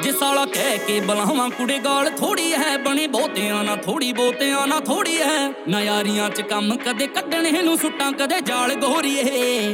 ਜੇ ਸਾਲਾ ਕਹਿ ਕੇ ਬੁਲਾਵਾਂ ਕੁੜੇ ਗਾਲ ਥੋੜੀ ਹੈ, ਬਣੇ ਬਹੁਤਿਆਂ ਨਾ ਥੋੜੀ ਬਹੁਤਿਆਂ ਨਾ ਥੋੜੀ ਹੈ। ਨਾ ਯਾਰੀਆਂ ਚ ਕੰਮ ਕਦੇ ਕੱਢਣੇ ਨੂੰ ਸੁੱਟਾਂ ਕਦੇ ਜਾਲ ਗੋਰੀਏ।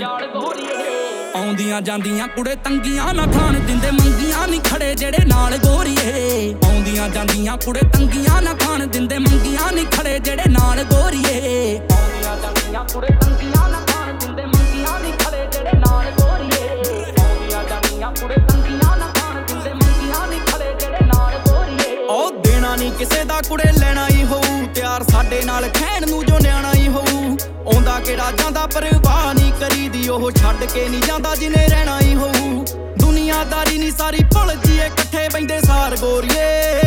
ਆਉਂਦੀਆਂ ਜਾਂਦੀਆਂ ਕੁੜੇ ਤੰਗੀਆਂ ਨਾ ਖਾਣ ਦਿੰਦੇ ਮੰਗੀਆਂ ਨਹੀਂ ਖੜੇ ਜਿਹੜੇ ਨਾਲ ਗੋਰੀਏ। ਆਉਂਦੀਆਂ ਜਾਂਦੀਆਂ ਕੁੜੇ ਤੰਗੀਆਂ ਨਾ ਖਾਣ ਦਿੰਦੇ ਮੰਗੀਆਂ ਨਹੀਂ ਖੜੇ ਜਿਹੜੇ ਨਾਲ ਗੋਰੀਏ। ਆਉਂਦੀਆਂ ਜਾਂਦੀਆਂ ਕੁੜੇ ਤੰਗੀਆਂ ਨਾ ਖਾਣ ਦਿੰਦੇ ਮੰਗੀਆਂ ਨਹੀਂ ਖੜੇ ਜਿਹੜੇ ਨਾਲ ਗੋਰੀਏ। ਆਉਂਦੀਆਂ ਜਾਂਦੀਆਂ ਕੁੜੇ ਤੰਗੀਆਂ ਨਾ ਖਾਣ ਦਿੰਦੇ ਮੰਗੀਆਂ ਨਹੀਂ ਖੜੇ ਜਿਹੜੇ ਨਾਲ ਗੋਰੀਏ। ਉਹ ਦੇਣਾ ਨਹੀਂ ਕਿਸੇ ਦਾ ਕੁੜੇ ਲੈਣਾ ਹੀ ਹੋਊ, ਤਿਆਰ ਸਾਡੇ ਨਾਲ ਖੈਣ ਨੂੰ ਜੋ ਨਿਆਣਾ ਹੀ ਹੋਊ। ਆਉਂਦਾ ਕਿਹੜਾ ਜਾਂਦਾ ਪਰਵਾਹ ਨਹੀਂ ਕਰੀਦੀ, ਉਹ ਛੱਡ ਕੇ ਨਹੀਂ ਜਾਂਦਾ ਜਿਨੇ ਰਹਿਣਾ ਹੀ ਹੋਊ। ਦੁਨੀਆਦਾਰੀ ਨਹੀਂ ਸਾਰੀ ਭੁੱਲ ਜੀਏ ਇਕੱਠੇ ਬੈਂਦੇ ਸਾਰ ਗੋਰੀਏ।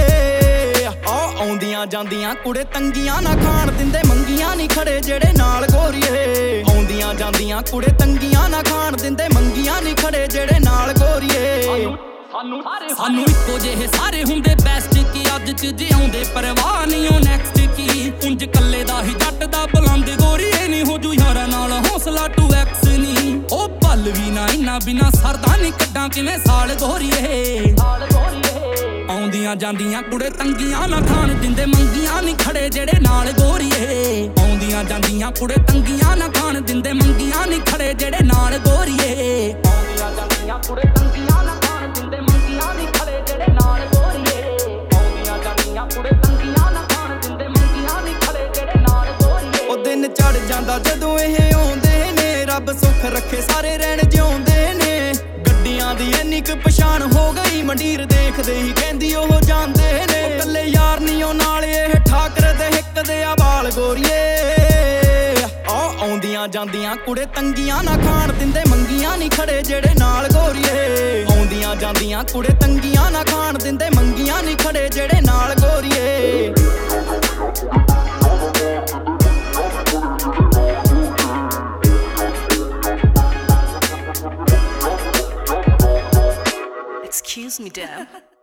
ਆਉਂਦੀਆਂ ਜਾਂਦੀਆਂ ਕੁੜੇ ਤੰਗੀਆਂ ਨਾ ਖਾਣ ਦਿੰਦੇ ਮੰਗੀਆਂ ਨਹੀਂ ਖੜੇ ਜਿਹੜੇ ਨਾਲ ਗੋਰੀਏ। ਆਉਂਦੀਆਂ ਜਾਂਦੀਆਂ ਕੁੜੇ ਤੰਗੀਆਂ ਨਾ ਖਾਣ ਦਿੰਦੇ ਮੰਗੀਆਂ ਨਹੀਂ ਖੜੇ ਜਿਹੜੇ ਨਾਲ ਗੋਰੀਏ। ਸਾਨੂੰ ਇੱਕੋ ਜਿਹੇ ਸਾਰੇ ਹੁੰਦੇ ਬੈਸਟ ਕੀ ਅੱਜ ਚ ਜਿਉਂਦੇ ਪਰਵਾਹ ਨਹੀਂ ਉਹ ਨੈਕਸਟ ਕੀ। ਉਂਝ ਕੱਲੇ ਦਾ ਹੀ ਜੱਟ ਦਾ ਬੁਲੰਦ ਗੋਰੀਏ ਨਹੀਂ ਹੋ ਜੂ ਯਾਰਾਂ ਨਾਲ ਹੌਸਲਾ 2x ਨਹੀਂ। ਉਹ ਪਲ ਵੀ ਨਾ ਇੰਨਾ ਬਿਨਾ ਸਰਦਾ ਨਹੀਂ ਕੱਢਾਂ ਕਿਵੇਂ ਸਾਲ ਗੋਰੀਏ। ਆਉਂਦੀਆਂ ਜਾਂਦੀਆਂ ਕੁੜੇ ਤੰਗੀਆਂ ਨਾ ਖਾਣ ਦਿੰਦੇ ਮੰਗੀਆਂ ਨਹੀਂ ਖੜੇ ਜਿਹੜੇ ਨਾਲ ਗੋਰੀਏ। ਆਉਂਦੀਆਂ ਜਾਂਦੀਆਂ ਕੁੜੇ ਤੰਗੀਆਂ ਨਾ ਖਾਣ ਦਿੰਦੇ ਮੰਗੀਆਂ ਨਹੀਂ ਖੜੇ ਜਿਹੜੇ ਨਾਲ ਗੋਰੀਏ। ਆਉਂਦੀਆਂ ਜਾਂਦੀਆਂ ਕੁੜੇ ਤੰਗੀਆਂ ਨਾ ਖਾਣ ਦਿੰਦੇ ਮੰਗੀਆਂ ਨਹੀਂ ਖੜੇ ਜਿਹੜੇ ਨਾਲ ਗੋਰੀਏ। ਆਉਂਦੀਆਂ ਜਾਂਦੀਆਂ ਕੁੜੇ ਤੰਗੀਆਂ ਨਾ ਖਾਣ ਦਿੰਦੇ ਮੰਗੀਆਂ ਨਹੀਂ ਖੜੇ ਜਿਹੜੇ ਨਾਲ ਗੋਰੀਏ। ਉਹ ਦਿਨ ਚੜ ਜਾਂਦਾ ਜਦੋਂ ਇਹ ਆਉਂਦੇ ਨੇ, ਰੱਬ ਸੁੱਖ ਰੱਖੇ ਸਾਰੇ ਰਹਿਣ ਜਿਉਂਦੇ ਨੇ। ਗੱਡੀਆਂ ਦੀ ਇੰਨੀ ਕੁ ਪਛਾਣ ਹੋ ਗਈ ਮੰਡੀਰ ਦੇਖਦੇ ਹੀ ਕਹਿੰਦੀ ਉਹ ਜਾਂਦੇ ਨੇ। ਕੱਲੇ ਯਾਰ ਨਹੀਂ ਉਹ ਨਾਲ ਇਹ ਠਾਕਰ ਦੇ ਹਿੱਕ ਦੇ ਆ ਵਾਲ ਗੋਰੀਏ। ਆਉਂਦੀਆਂ ਜਾਂਦੀਆਂ ਕੁੜੇ ਤੰਗੀਆਂ ਨਾ ਖਾਣ ਦਿੰਦੇ ਮੰਗੀਆਂ ਨਹੀਂ ਖੜੇ ਜਿਹੜੇ ਨਾਲ ਗੋਰੀਏ। ਆਉਂਦੀਆਂ ਜਾਂਦੀਆਂ ਕੁੜੇ ਤੰਗੀਆਂ ਨਾ ਖਾਣ ਦਿੰਦੇ ਮੰਗੀਆਂ ਨਹੀਂ ਖੜੇ ਜਿਹੜੇ ਨਾਲ ਗੋਰੀਏ। Excuse me, Deb.